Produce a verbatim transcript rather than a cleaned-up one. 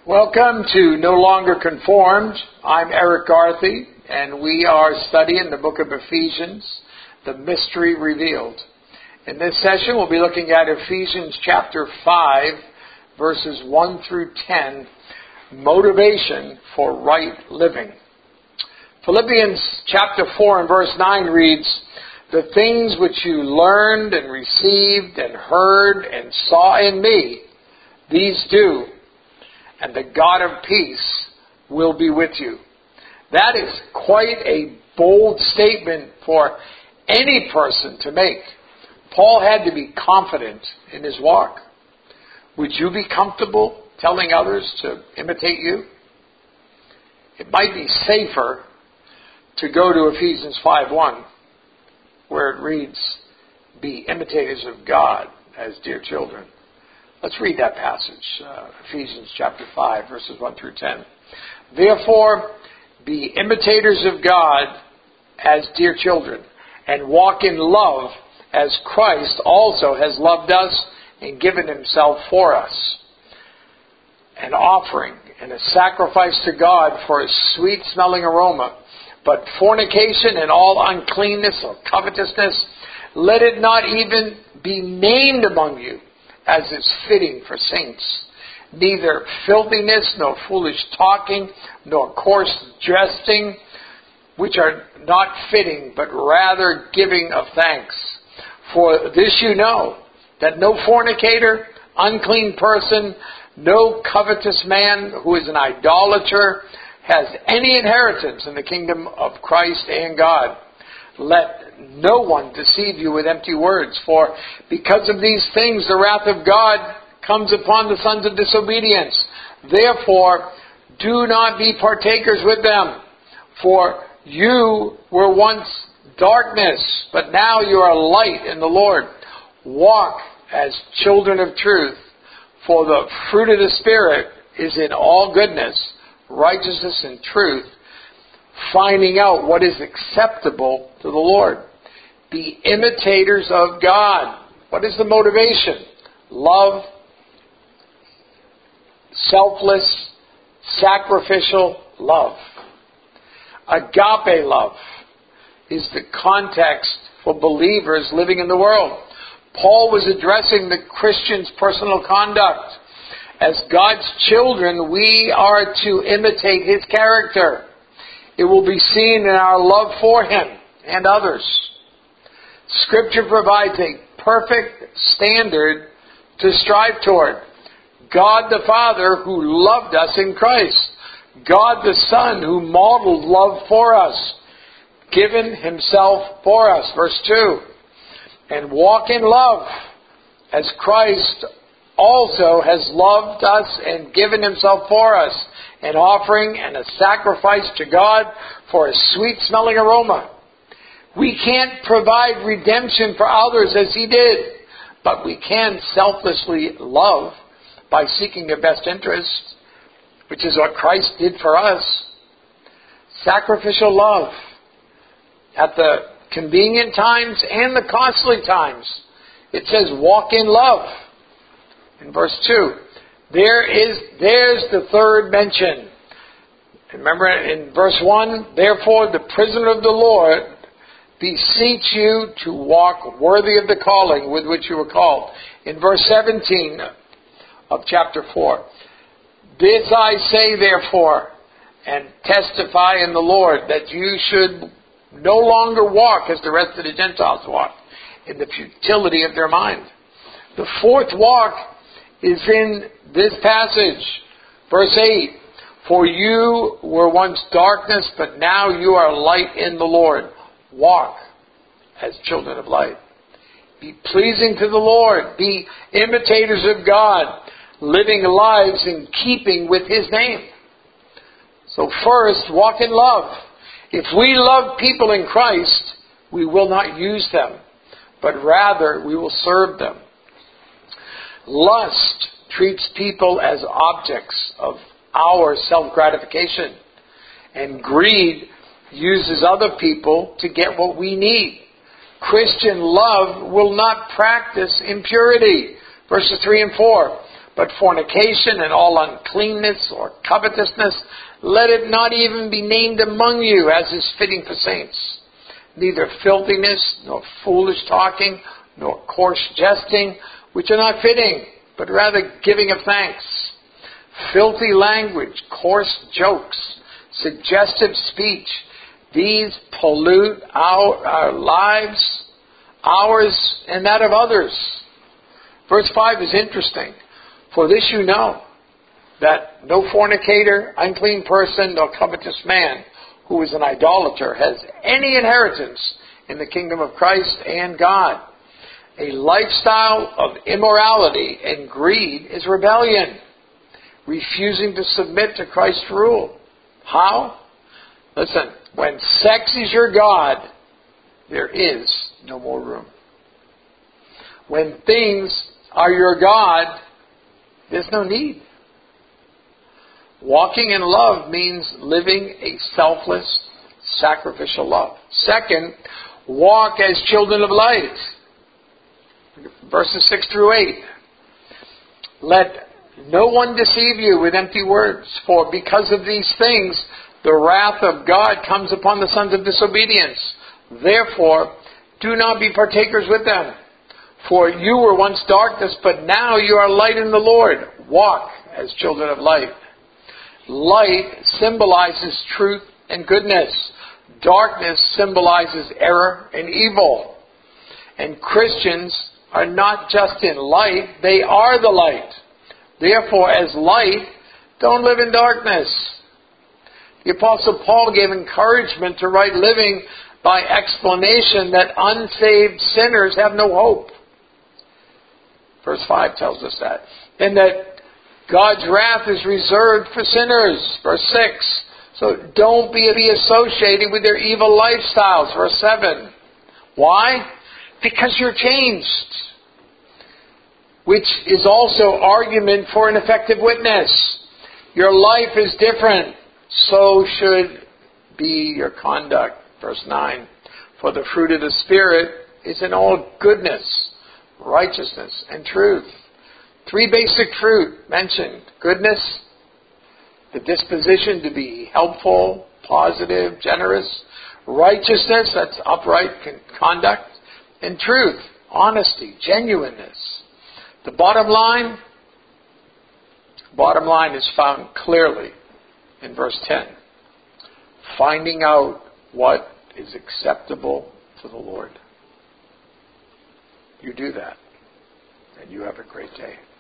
Welcome to No Longer Conformed. I'm Eric Garthy, and we are studying the book of Ephesians, the mystery revealed. In this session, we'll be looking at Ephesians chapter five, verses one through ten, motivation for right living. Philippians chapter four and verse nine reads, "The things which you learned and received and heard and saw in me, these do, and the God of peace will be with you." That is quite a bold statement for any person to make. Paul had to be confident in his walk. Would you be comfortable telling others to imitate you? It might be safer to go to Ephesians five one, where it reads, "Be imitators of God as dear children." Let's read that passage, uh, Ephesians chapter five, verses one through ten. "Therefore, be imitators of God as dear children, and walk in love as Christ also has loved us and given himself for us, an offering and a sacrifice to God for a sweet-smelling aroma. But fornication and all uncleanness or covetousness, let it not even be named among you, as is fitting for saints. Neither filthiness, nor foolish talking, nor coarse jesting, which are not fitting, but rather giving of thanks. For this you know, that no fornicator, unclean person, no covetous man who is an idolater has any inheritance in the kingdom of Christ and God. Let no one deceive you with empty words, for because of these things the wrath of God comes upon the sons of disobedience. Therefore, do not be partakers with them. For you were once darkness, but now you are light in the Lord. Walk as children of truth, for the fruit of the Spirit is in all goodness, righteousness, and truth, finding out what is acceptable to the Lord. Be imitators of God." What is the motivation? Love, selfless, sacrificial love. Agape love is the context for believers living in the world. Paul was addressing the Christian's personal conduct. As God's children, we are to imitate his character. It will be seen in our love for him and others. Scripture provides a perfect standard to strive toward. God the Father who loved us in Christ. God the Son who modeled love for us, given himself for us. Verse two. "And walk in love as Christ also has loved us and given himself for us, an offering and a sacrifice to God for a sweet-smelling aroma." We can't provide redemption for others as he did, but we can selflessly love by seeking their best interest, which is what Christ did for us. Sacrificial love at the convenient times and the costly times. It says, walk in love. In verse two, there is, there's the third mention. Remember in verse one, "Therefore the prisoner of the Lord beseech you to walk worthy of the calling with which you were called." In verse seventeen of chapter four, "This I say therefore, and testify in the Lord, that you should no longer walk as the rest of the Gentiles walk, in the futility of their mind." The fourth walk is in this passage. Verse eight, "For you were once darkness, but now you are light in the Lord. Walk as children of light." Be pleasing to the Lord. Be imitators of God, living lives in keeping with his name. So first, walk in love. If we love people in Christ, we will not use them, but rather we will serve them. Lust treats people as objects of our self-gratification, and greed uses other people to get what we need. Christian love will not practice impurity. Verses three and four. But fornication and all uncleanness or covetousness, let it not even be named among you, as is fitting for saints. Neither filthiness, nor foolish talking, nor coarse jesting, which are not fitting, but rather giving of thanks. Filthy language, coarse jokes, suggestive speech, these pollute our, our lives, ours and that of others. Verse five is interesting. For this you know, that no fornicator, unclean person, nor covetous man, who is an idolater, has any inheritance in the kingdom of Christ and God. A lifestyle of immorality and greed is rebellion, refusing to submit to Christ's rule. How? Listen, when sex is your God, there is no more room. When things are your God, there's no need. Walking in love means living a selfless, sacrificial love. Second, walk as children of light. Verses six through eight. Let no one deceive you with empty words, for because of these things the wrath of God comes upon the sons of disobedience. Therefore, do not be partakers with them. For you were once darkness, but now you are light in the Lord. Walk as children of light. Light symbolizes truth and goodness. Darkness symbolizes error and evil. And Christians are not just in light, they are the light. Therefore, as light, don't live in darkness. The Apostle Paul gave encouragement to right living by explanation that unsaved sinners have no hope. Verse five tells us that. And that God's wrath is reserved for sinners. Verse six. So don't be, be associated with their evil lifestyles. Verse seven. Why? Because you're changed. Which is also argument for an effective witness. Your life is different. So should be your conduct. Verse nine. For the fruit of the Spirit is in all goodness, righteousness, and truth. Three basic fruit mentioned. Goodness, the disposition to be helpful, positive, generous. Righteousness, that's upright conduct. And truth, honesty, genuineness. The bottom line, bottom line is found clearly in verse ten. Finding out what is acceptable to the Lord. You do that, and you have a great day.